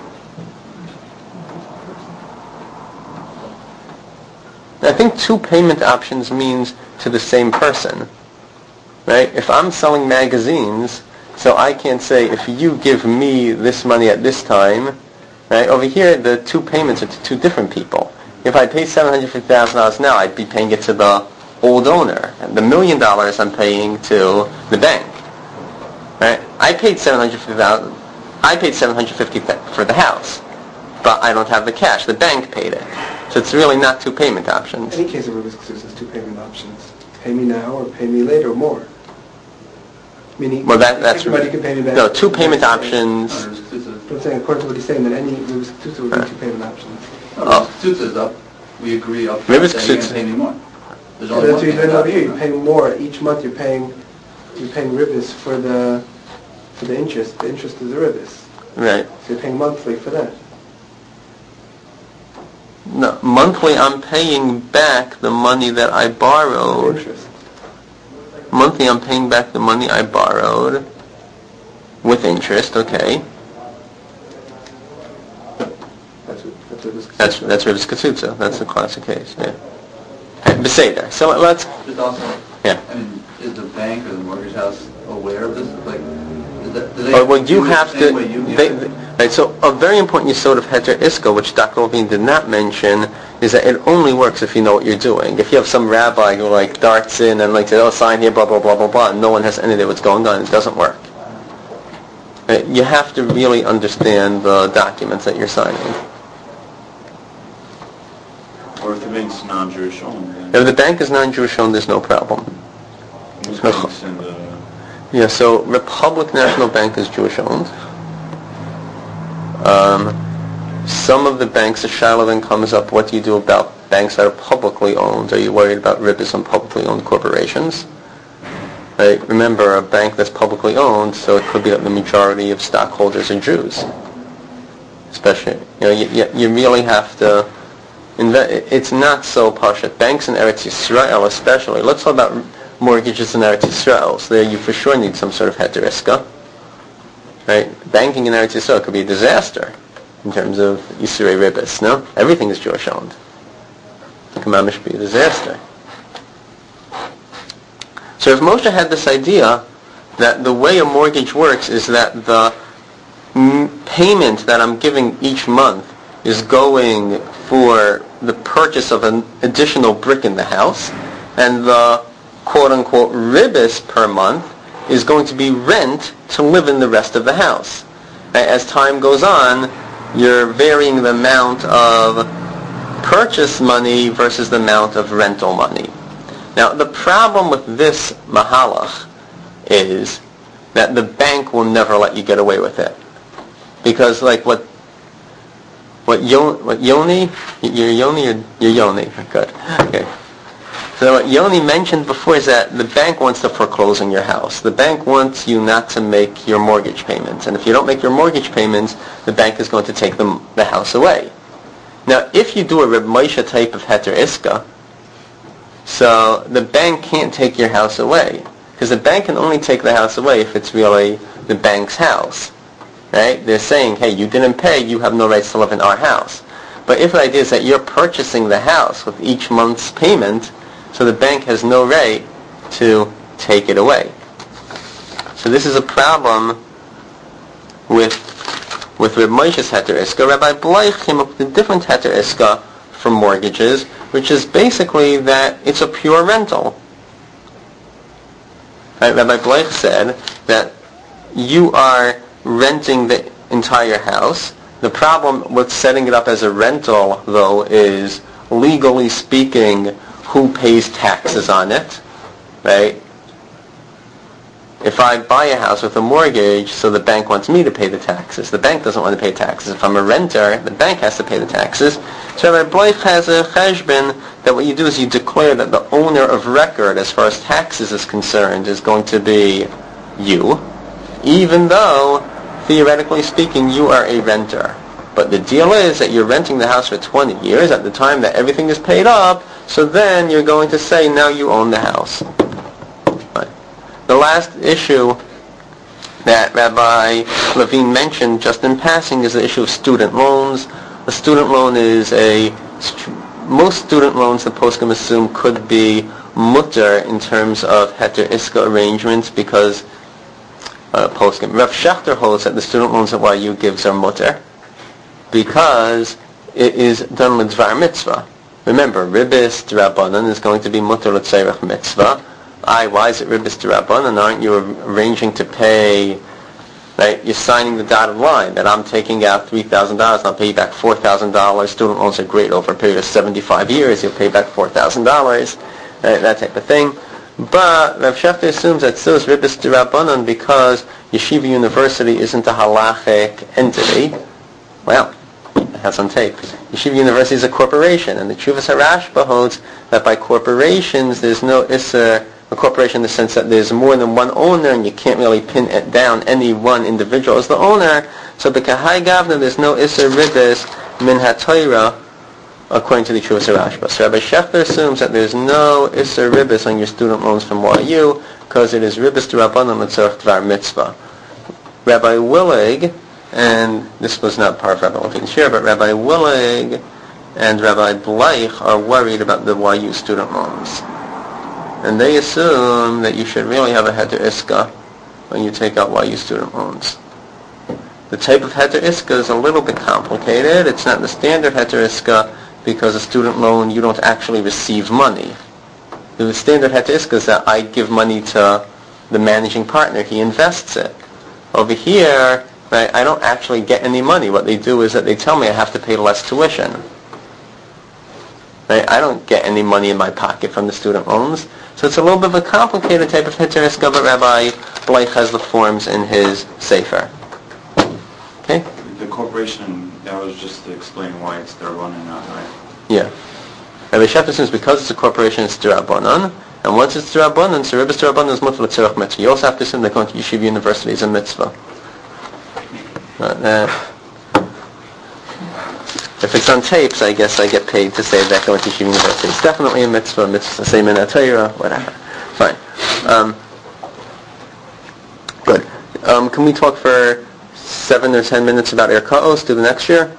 I think two payment options means to the same person, right? If I'm selling magazines, so I can't say if you give me this money at this time, right? Over here, the two payments are to two different people. If I pay seven hundred fifty thousand dollars now, I'd be paying it to the old owner. And the million dollars I'm paying to the bank, right? I paid seven hundred fifty thousand dollars. I paid seven hundred fifty thousand dollars for the house, but I don't have the cash. The bank paid it. So it's really not two payment options. In any case of Ribis Ksus, there's two payment options. Pay me now or pay me later or more. Meaning, Well, that, that's... everybody can pay me back. No, two payment options. But I'm saying, according to what he's saying, that any Ribis Ksus would be two payment options. No, Ribis is up. We agree up. Ribis that you're Ksus- going to pay me more. There's Yeah, only that's one what you're doing payment over here. You're option. paying more. Each month you're paying you're paying Ribis for the for the interest. The interest is the Ribis. Right. So you're paying monthly for that. No, monthly I'm paying back the money that I The borrowed. interest. monthly I'm paying back the money I borrowed with interest, okay. That's what, that's what this That's that's Ribis Katsutsa. That's the classic case, yeah. Beseder. So let's, Just also, yeah. I mean, is the bank or the mortgage house aware of this? Like, is that, do they Or well, you do it have the same to, way you do they, it? they- right, so a very important yesod of Heter Iska, which Doctor Levine did not mention, is that it only works if you know what you're doing. If you have some rabbi who like darts in and like says, oh, sign here, blah, blah, blah, blah, blah, and no one has any idea what's going on, it doesn't work. Right, you have to really understand the documents that you're signing. Or if the bank's non-Jewish owned, then If the bank is non-Jewish owned, there's no problem. most banks in the Yeah, so Republic National Bank is Jewish owned. Um, some of the banks, the Shiloh then comes up, what do you do about banks that are publicly owned? Are you worried about ribis on publicly owned corporations? Right? Remember, a bank that's publicly owned, so it could be that the majority of stockholders are Jews. Especially, you know, you, you, you really have to, inve- it's not so pashut. Banks in Eretz Yisrael especially, let's talk about mortgages in Eretz Yisrael. So there you for sure need some sort of heter iska. Right? Banking in Eretz Yisrael could be a disaster in terms of Yisrei Ribis, no? Everything is Jewish owned. It can mamish be a disaster. So if Moshe had this idea that the way a mortgage works is that the m- payment that I'm giving each month is going for the purchase of an additional brick in the house, and the quote-unquote ribis per month is going to be rent to live in the rest of the house. As time goes on, you're varying the amount of purchase money versus the amount of rental money. Now, the problem with this mahalach is that the bank will never let you get away with it. Because, like, what what, Yon, what Yoni, your Yoni or your Yoni? Good. Okay. So what Yoni mentioned before is that the bank wants to foreclose on your house. The bank wants you not to make your mortgage payments. And if you don't make your mortgage payments, the bank is going to take the, the house away. Now, if you do a Reb Moshe type of heter iska, so the bank can't take your house away. Because the bank can only take the house away if it's really the bank's house. Right? They're saying, hey, you didn't pay, you have no rights to live in our house. But if the idea is that you're purchasing the house with each month's payment, so the bank has no right to take it away. So this is a problem with with Reb Moshe's heter iska. Rabbi Bleich came up with a different heter iska for mortgages, which is basically that it's a pure rental. Right? Rabbi Bleich said that you are renting the entire house. The problem with setting it up as a rental, though, is legally speaking, who pays taxes on it, right? If I buy a house with a mortgage, so the bank wants me to pay the taxes. The bank doesn't want to pay taxes. If I'm a renter, the bank has to pay the taxes. So Rabbi Bleich has a cheshbon that what you do is you declare that the owner of record, as far as taxes is concerned, is going to be you, even though, theoretically speaking, you are a renter. But the deal is that you're renting the house for twenty years. At the time that everything is paid up, so then you're going to say, now you own the house. Right. The last issue that Rabbi Levine mentioned just in passing is the issue of student loans. A student loan is a, most student loans the poskim assume could be mutter in terms of heter iska arrangements because uh, poskim. Rav Shachter holds that the student loans that Y U gives are mutter because it is done with dvar mitzvah. Remember, ribis d'Rabbanan is going to be mutter l'tzerech mitzvah. I, why is it ribis d'Rabbanan? Aren't you arranging to pay, right? You're signing the dotted line that I'm taking out three thousand dollars and I'll pay you back four thousand dollars. Student loans are great over a period of seventy-five years. You'll pay back four thousand dollars, right? That type of thing. But Rav Shachter assumes that still is ribis d'Rabbanan because Yeshiva University isn't a halachic entity. Well, it has on tape. Yeshiva University is a corporation, and the Tshuvas HaRashba holds that by corporations there's no issur, a corporation in the sense that there's more than one owner, and you can't really pin it down any one individual as the owner. So b'kahai gavna there's no issur ribis min haTorah according to the Chuvas Rashba. So Rabbi Shechter assumes that there's no Isser Ribbis on your student loans from Y U because it is Ribbis D'Rabbanan L'tzorech Dvar Mitzvah. Rabbi Willig, and this was not part of Rabbi Levein's share, but Rabbi Willig and Rabbi Bleich are worried about the Y U student loans. And they assume that you should really have a Heter Iska when you take out Y U student loans. The type of Heter Iska is a little bit complicated. It's not the standard Heter Iska because a student loan, you don't actually receive money. The standard Heter Iska is that I give money to the managing partner. He invests it. Over here, right, I don't actually get any money. What they do is that they tell me I have to pay less tuition. Right? I don't get any money in my pocket from the student loans. So it's a little bit of a complicated type of Heter Iska, but Rabbi Bleich has the forms in his Sefer. Okay? The corporation, that was just to explain why it's their running out, right? Yeah. Rabbi Shechter says because it's a corporation, it's D'Rabbanan, and once it's D'Rabbanan, so Ribbis D'Rabbanan is Mutter L'tzorech Mitzvah. You also have to assume that going to Yeshiva University is a mitzvah. But, uh, if it's on tapes, I guess I get paid to say that going to Yeshiva University. It's definitely a mitzvah, mitzvah, say Minat Torah, whatever. Fine. Um, good. Um, can we talk for seven or ten minutes about Erkaos to the next year?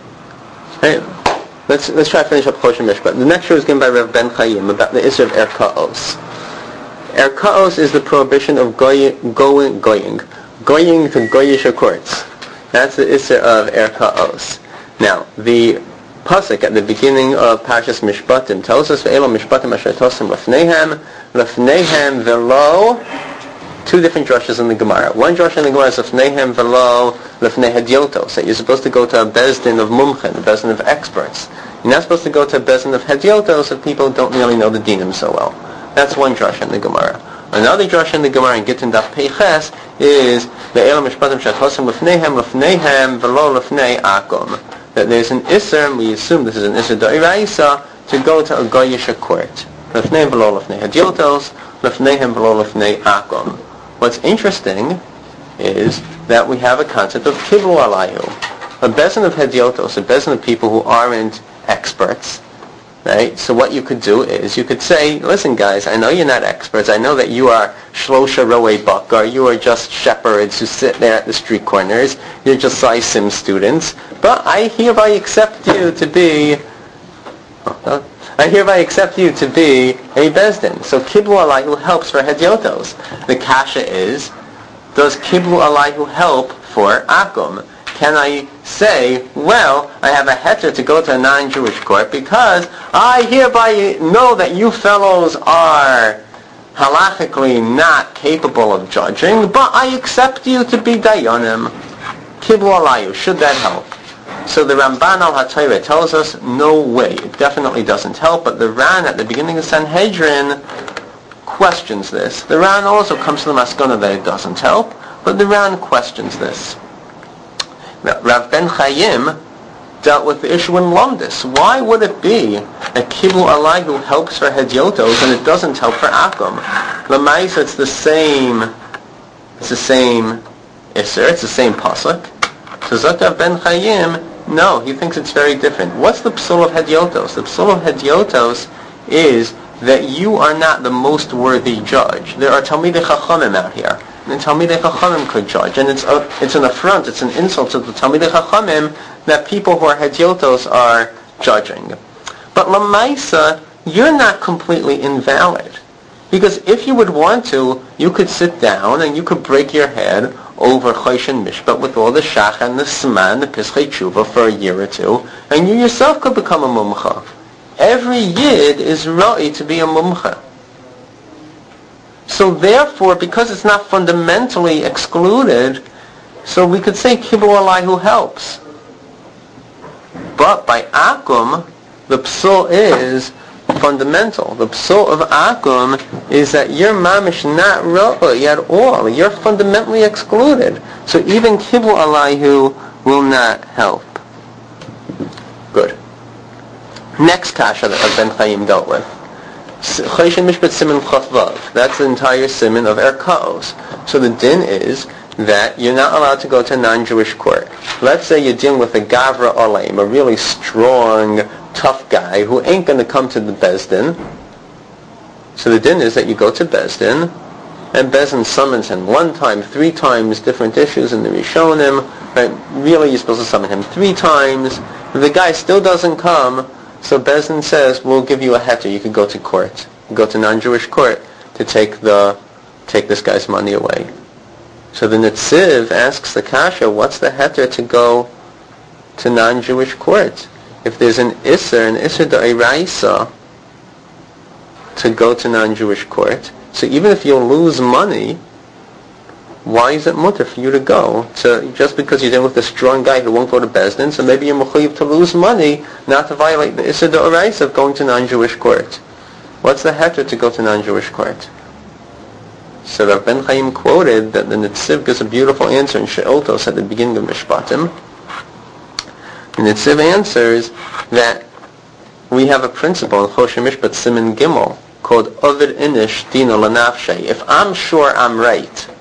Hey, let's let's try to finish up Choshen Mishpat. The next year is given by Rav Ben Chaim about the issue of Erkaos. Erkaos is the prohibition of going, going, going, going to Goyish courts. That's the issue of Erkaos. Now, the pasuk at the beginning of Parshas Mishpatim tells us, "Ve'elo Mishpatim asher tosim lefneihem, lefneihem velo." Two different drushes in the Gemara. One drush in the Gemara is lefneihem velo lefnei hediotos. That you're supposed to go to a bezdin of mumchen, a bezdin of experts. You're not supposed to go to a bezdin of hediotos of people who don't really know the dinim so well. That's one drush in the Gemara. Another drush in the Gemara in Gittin Daf Peiches is ve'elo Mishpatim asher tosim lefneihem, lefneihem velo lefnei akum. That there's an Isser, and we assume this is an Isser D'Oraisa, to go to a Goyish court. Lefnei v'lo lefnei hadiotos, lefneihem v'lo lefnei akom. What's interesting is that we have a concept of kiblu alayhu. A bezin of hadiotos, a bezin of people who aren't experts, right? So what you could do is you could say, listen guys, I know you're not experts. I know that you are shlosha roe bakar. You are just shepherds who sit there at the street corners. You're just Saisim students. But I hereby accept you to be, uh, I hereby accept you to be a bezdin. So kiblu alayhu helps for hediotos. The kasha is, does kiblu alayhu help for akum? Can I say, well, I have a heter to go to a non-Jewish court because I hereby know that you fellows are halachically not capable of judging, but I accept you to be dayanim. Kiblu alayhu, should that help? So the Ramban al HaTorah tells us, no way, it definitely doesn't help, but the Ran at the beginning of Sanhedrin questions this. The Ran also comes to the Maskana that it doesn't help, but the Ran questions this. Rav Ben Chaim dealt with the issue in Lumdis. Why would it be that kiblu alayhu helps for hediotos and it doesn't help for akum? L'maisa, it's the same. It's the same iser. It's the same pasuk. So Zot Ben Chaim, no, he thinks it's very different. What's the psul of hediotos? The psul of hediotos is that you are not the most worthy judge. There are Talmidei Chachamim out here. And Talmidei Chachamim could judge. And it's a, it's an affront, it's an insult to the Talmidei Chachamim that people who are hediotos are judging. But Lamaisa, you're not completely invalid. Because if you would want to, you could sit down and you could break your head over Choshen Mishpat with all the Shach and the Sman, the Pischei Tshuva for a year or two, and you yourself could become a Mumcha. Every Yid is Ra'i to be a Mumcha. So therefore, because it's not fundamentally excluded, so we could say Kibbu Alayhu helps. But by Akum, the Psul is fundamental. The Psul of Akum is that you're mamish not Ra'i at all. You're fundamentally excluded. So even Kibbu Alayhu will not help. Good. Next kasha that Ben Chaim dealt with. Choshen Mishpat Siman Chafvav. That's the entire siman of Erkaos. So the din is that you're not allowed to go to a non-Jewish court. Let's say you're dealing with a Gavra Oleim, a really strong tough guy who ain't going to come to the Beis Din. So the din is that you go to Beis Din, and Beis Din summons him one time, three times, different issues in the Rishonim. Right? Really, you're supposed to summon him three times. If the guy still doesn't come, so Beis Din says, we'll give you a heter. You could go to court, go to non-Jewish court to take the take this guy's money away. So the Netziv asks the Kasha, what's the heter to go to non-Jewish court? If there's an Isser, an Isser da'iraisa, to go to non-Jewish court, so even if you'll lose money, why is it mutter for you to go? To, just because you're dealing with a strong guy who won't go to Beis Din, so maybe you're mechuyev to lose money, not to violate the Isser da'iraisa of going to non-Jewish court. What's the heter to go to non-Jewish court? So Rav Ben Chaim quoted that the Netziv gives a beautiful answer in She'oltos at the beginning of Mishpatim. The Netziv answers that we have a principle in Choshen Mishpat Siman Gimel called Ovid Inish Dina Lanafshe. If I'm sure I'm right,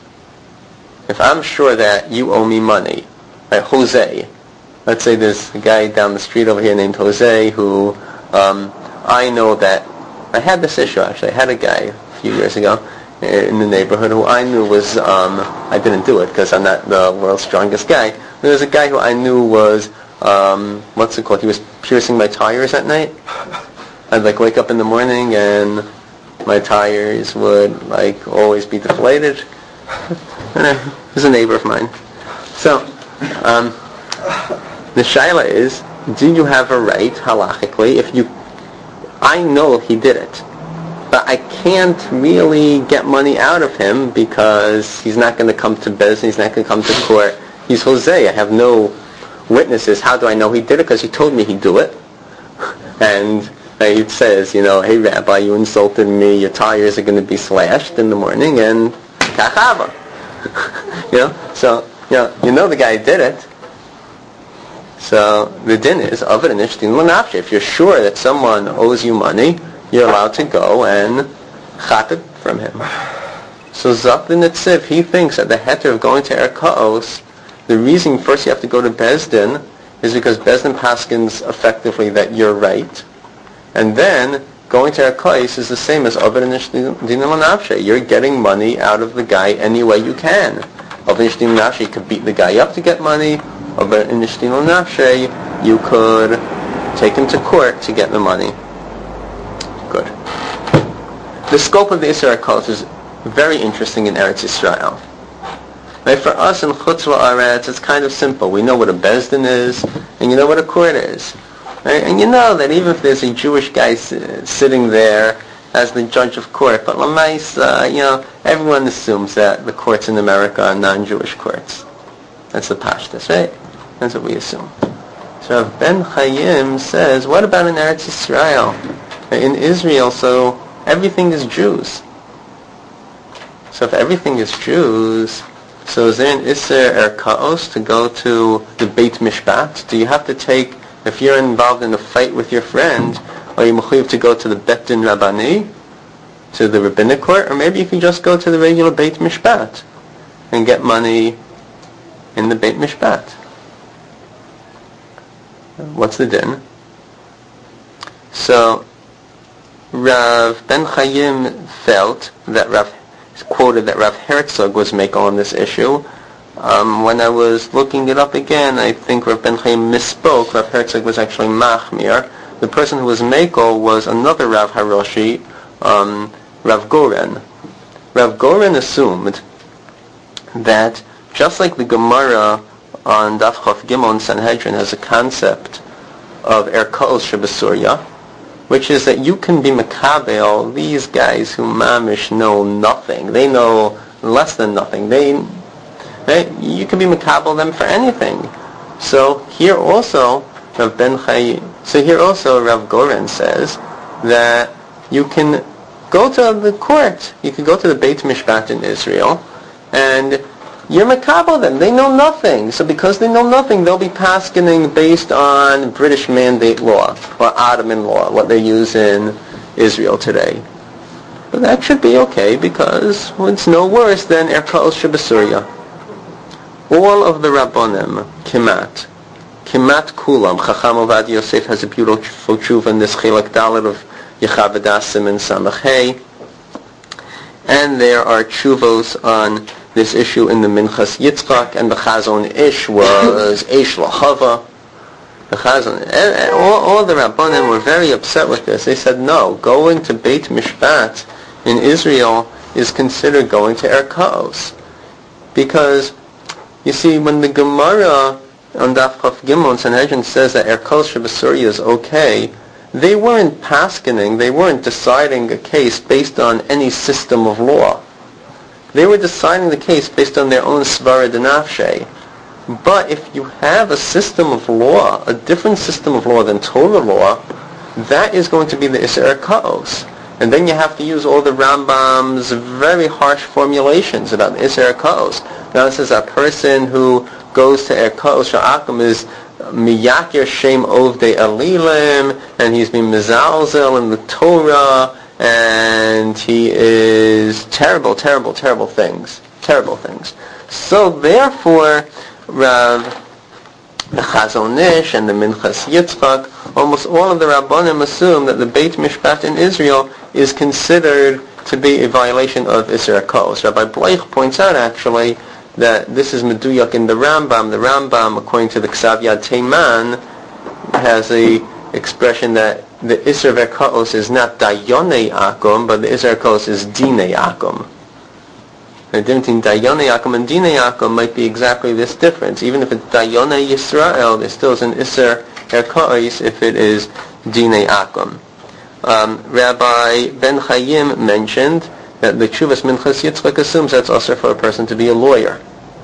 if I'm sure that you owe me money, right, Jose, let's say there's a guy down the street over here named Jose who um, I know that, I had this issue actually, I had a guy a few years ago in the neighborhood who I knew was, um, I didn't do it because I'm not the world's strongest guy. There was a guy who I knew was, um, what's it called, he was piercing my tires at night. I'd like wake up in the morning and my tires would like always be deflated. And he was a neighbor of mine. So, um, the shaila is, do you have a right, halachically, if you, I know he did it, but I can't really get money out of him because he's not going to come to Beis Din, he's not going to come to court. He's Jose. I have no witnesses. How do I know he did it? Because he told me he'd do it. And it says, you know, hey Rabbi, you insulted me, your tires are going to be slashed in the morning, and kachava. You know, so, you know, you know the guy did it. So the din is, Ovid Inish Dina Lanafshe. If you're sure that someone owes you money, you're allowed to go and chap it from him. So Zak the Netziv, he thinks that the heter of going to Erkaos, the reason first you have to go to Beis Din is because Beis Din paskins effectively that you're right. And then going to Erkaos is the same as Ovid Inish Dina Lanafshe. You're getting money out of the guy any way you can. Ovid Inish Dina Lanafshe, you could beat the guy up to get money. Ovid Inish Dina Lanafshe, you could take him to court to get the money. Good. The scope of the Isser HaKolos is very interesting in Eretz Yisrael. Right, for us in Chutz La'aretz, it's kind of simple. We know what a Beis Din is, and you know what a court is. Right? And you know that even if there's a Jewish guy s- sitting there as the judge of court, but Lamais, uh, you know, everyone assumes that the courts in America are non-Jewish courts. That's the pashtus, right? That's what we assume. So Rav Ben Chaim says, what about in Eretz Yisrael? In Israel, so everything is Jews. So if everything is Jews, so is there an Isser Erkaos to go to the Beit Mishpat? Do you have to take, if you're involved in a fight with your friend, are you mechuyev to go to the Bet Din Rabbani, to the rabbinic court, or maybe you can just go to the regular Beit Mishpat and get money in the Beit Mishpat? What's the din? So Rav Ben Chaim felt that Rav quoted that Rav Herzog was makel on this issue. Um, when I was looking it up again, I think Rav Ben Chaim misspoke. Rav Herzog was actually Machmir. The person who was makel was another Rav Haroshi, um, Rav Goren. Rav Goren assumed that just like the Gemara on Daf Chof Gimel in Sanhedrin has a concept of Erkaos Shebesurya, which is that you can be Makabel, these guys who mamish know nothing. They know less than nothing. They, right? You can be Makabel them for anything. So here also, Rav Ben Chaim, so here also Rav Goren says that you can go to the court, you can go to the Beit Mishpat in Israel, and you're Makabel them. They know nothing. So because they know nothing, they'll be paskening based on British mandate law or Ottoman law, what they use in Israel today. But that should be okay because it's no worse than Erkaos Shebesurya. All of the Rabbonim, Kimat, Kimat Kulam. Chacham Ovadia Yosef has a beautiful tshuva in this Chilak Dalet of Yechavadasim and Samach Hey. And there are tshuvos on this issue in the Minchas Yitzchak, and the Chazon Ish was Eish Lahava. The Chazon, and, and all, all the Rabbanim were very upset with this. They said, no, going to Beit Mishpat in Israel is considered going to Erkaos. Because, you see, when the Gemara on Daf Chaf Gimel in Sanhedrin says that Erkaos Shabasuria is okay, they weren't paskening, they weren't deciding a case based on any system of law. They were deciding the case based on their own svara denafshe. But if you have a system of law, a different system of law than Torah law, that is going to be the Isser Erkaos. And then you have to use all the Rambam's very harsh formulations about the Isser Erkaos. Now this is a person who goes to Erkaos Sha'akum is Miyakir Shem Ovdei Alilim, and he's been Mizalzel in the Torah, and he is terrible, terrible, terrible things. Terrible things. So therefore, Rav, the Chazon Ish and the Minchas Yitzchak, almost all of the Rabbanim assume that the Beit Mishpat in Israel is considered to be a violation of Isser Erkaos. Rabbi Bleich points out actually that this is Meduyak in the Rambam. The Rambam, according to the Ksav Yad Teiman, has a expression that the Isser Erkaos is not Dayonei Akum, but the Isser Erkaos is Dinei Akum. The difference between Dayonei Akum and Dinei Akum might be exactly this difference. Even if it's Dayonei Yisrael, there still is an Isser Erkaos if it is Dinei Akum. Um, Rabbi Ben Chaim mentioned that the Tshuvas Minchas Yitzchak assumes that's also for a person to be a lawyer.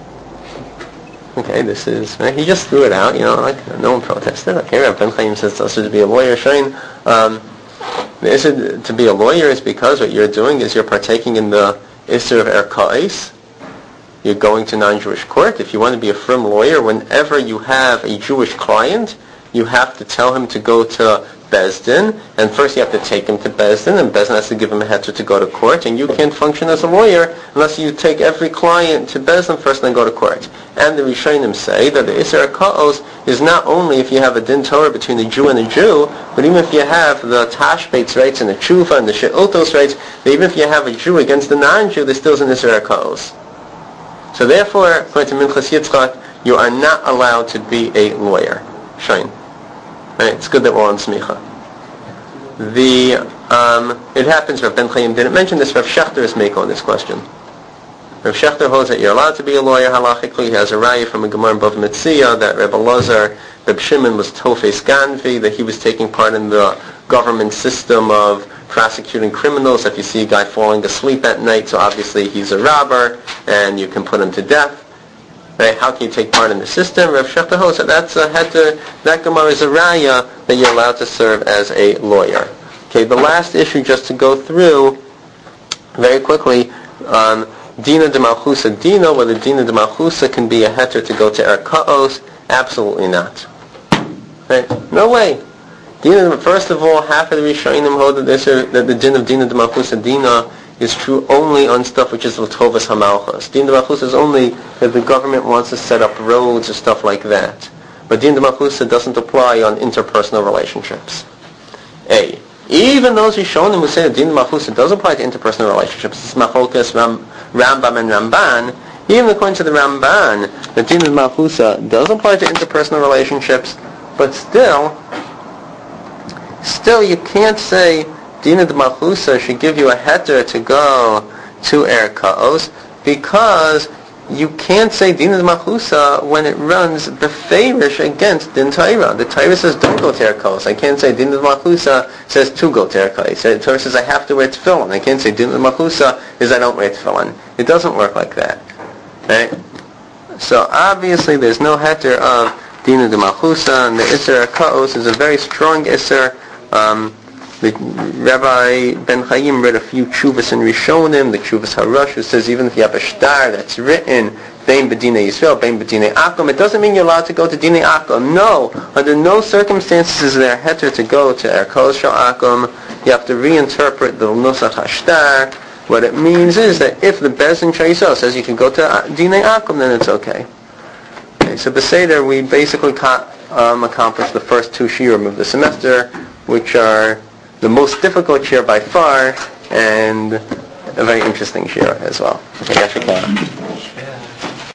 Okay, this is, he just threw it out, you know, like no one protested. Okay, Rabbi Ben Chaim says it's also to be a lawyer. Showing um, the Isser to be a lawyer is because what you're doing is you're partaking in the Isser of Erkaos. You're going to non-Jewish court. If you want to be a firm lawyer, whenever you have a Jewish client, you have to tell him to go to Bezdin, and first you have to take him to Bezdin, and Bezdin has to give him a heter to go to court, and you can't function as a lawyer unless you take every client to Bezdin first and then go to court. And the Rishonim say that the Isser Erkaos is not only if you have a din Torah between a Jew and a Jew, but even if you have the Tashbet's rights and the Tshuva and the She'otos rights, even if you have a Jew against the non-Jew, there's still an Isser Erkaos. So therefore, according to Minchas Yitzchak, you are not allowed to be a lawyer. Shine. Right, it's good that we're on smicha. The um, it happens. Rav Ben Chaim didn't mention this. Rav Shechter is make on this question. Rav Shechter holds that you're allowed to be a lawyer halachically. He has a raya from a Gemara in Bava Metzia that Reb Elazar, Reb Shimon was Tofes Ganvi, that he was taking part in the government system of prosecuting criminals. If you see a guy falling asleep at night, so obviously he's a robber, and you can put him to death. Right? How can you take part in the system? Rav Shechter holds that that's a heter, that Gemara is a raya that you're allowed to serve as a lawyer. Okay, the last issue just to go through very quickly, um, Dina de Malchusa Dina, whether Dina de Malchusa can be a heter to go to Erkaos, absolutely not. Right? No way. Dina, first of all, half of the Rishonim hold that, this, that the din of Dina de Malchusa Dina is true only on stuff which is L'tovas HaMalchus. Din de Malchusa is only if the government wants to set up roads or stuff like that. But Din de Malchusa doesn't apply on interpersonal relationships. A. Even those Rishonim who say that Din de Malchusa does apply to interpersonal relationships, it's Macholkas, Ram, Rambam, and Ramban, even according to the Ramban, that Din de Malchusa does apply to interpersonal relationships, but still, still you can't say Dina de Malchusa should give you a heter to go to Erkaos, because you can't say Dina de Malchusa when it runs beferish against Din Torah. The Torah says don't go to Erkaos. I can't say Dina de Malchusa says to go to Erkaos. The Torah says I have to wear tefillin. I can't say Dina de Malchusa is I don't wear tefillin. It doesn't work like that. Right? So obviously there's no heter of Dina de Malchusa, and the Isser Erkaos is a very strong Isser. Um, The Rabbi Ben Chaim read a few tshuvas in Rishonim, the tshuvas Harush, who says even if you have a shtar that's written Bein B'dinei Yisrael, Bein B'dinei Akum, it doesn't mean you're allowed to go to Dinei Akum. No, under no circumstances is there heter to go to Erkaos Shel Akum. You have to reinterpret the Nusach HaShtar. What it means is that if the Bezdin Shel Yisrael says you can go to Dinei Akum, then it's okay. Okay, so Beseder, we basically ca- um, accomplish the first two shiurim of the semester, which are the most difficult shiur by far, and a very interesting shiur as well.